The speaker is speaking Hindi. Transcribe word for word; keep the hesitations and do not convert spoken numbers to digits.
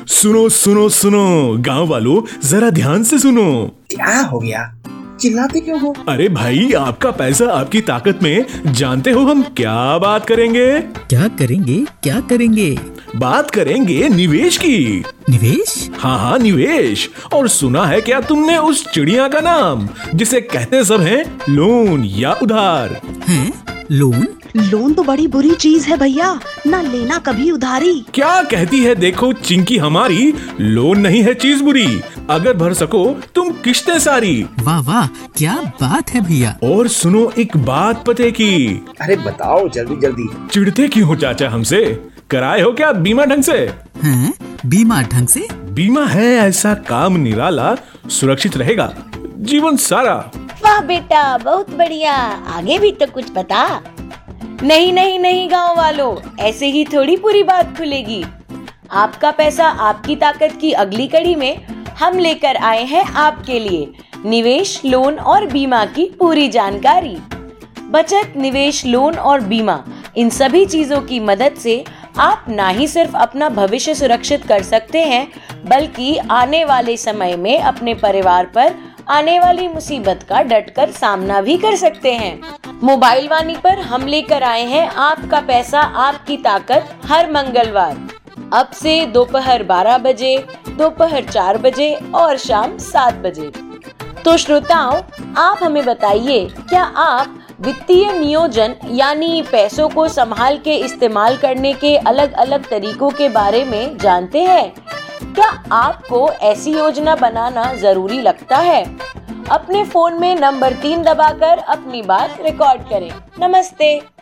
सुनो सुनो सुनो गांव वालों, जरा ध्यान से सुनो। क्या हो गया, चिल्लाते क्यों हो? अरे भाई, आपका पैसा आपकी ताकत में जानते हो हम क्या बात करेंगे? क्या करेंगे क्या करेंगे? बात करेंगे निवेश की। निवेश? हाँ हाँ निवेश। और सुना है क्या तुमने उस चिड़िया का नाम जिसे कहते सब हैं लोन या उधार? हैं? लोन? लोन तो बड़ी बुरी चीज है भैया, ना लेना कभी उधारी। क्या कहती है देखो चिंकी हमारी, लोन नहीं है चीज बुरी, अगर भर सको तुम किश्तें सारी। वाह वाह, क्या बात है भैया। और सुनो एक बात पते की। अरे बताओ जल्दी जल्दी। चिढ़ते क्यों हो चाचा हमसे? कराए हो क्या बीमा ढंग से? हैं? बीमा ढंग से? बीमा है ऐसा काम निराला, सुरक्षित रहेगा जीवन सारा। वाह बेटा, बहुत बढ़िया, आगे भी तो कुछ बता। नहीं नहीं नहीं गांव वालों, ऐसे ही थोड़ी पूरी बात खुलेगी। आपका पैसा आपकी ताकत की अगली कड़ी में हम लेकर आए हैं आपके लिए निवेश, लोन और बीमा की पूरी जानकारी। बचत, निवेश, लोन और बीमा, इन सभी चीजों की मदद से आप ना ही सिर्फ अपना भविष्य सुरक्षित कर सकते हैं, बल्कि आने वाले समय में अपने परिवार पर आने वाली मुसीबत का डटकर सामना भी कर सकते हैं। मोबाइल वाणी पर हम लेकर आए हैं आपका पैसा आपकी ताकत हर मंगलवार, अब से दोपहर बारह बजे, दोपहर चार बजे और शाम सात बजे। तो श्रोताओं, आप हमें बताइए, क्या आप वित्तीय नियोजन यानी पैसों को संभाल के इस्तेमाल करने के अलग अलग तरीकों के बारे में जानते हैं? क्या आपको ऐसी योजना बनाना जरूरी लगता है? अपने फोन में नंबर तीन दबाकर अपनी बात रिकॉर्ड करें। नमस्ते।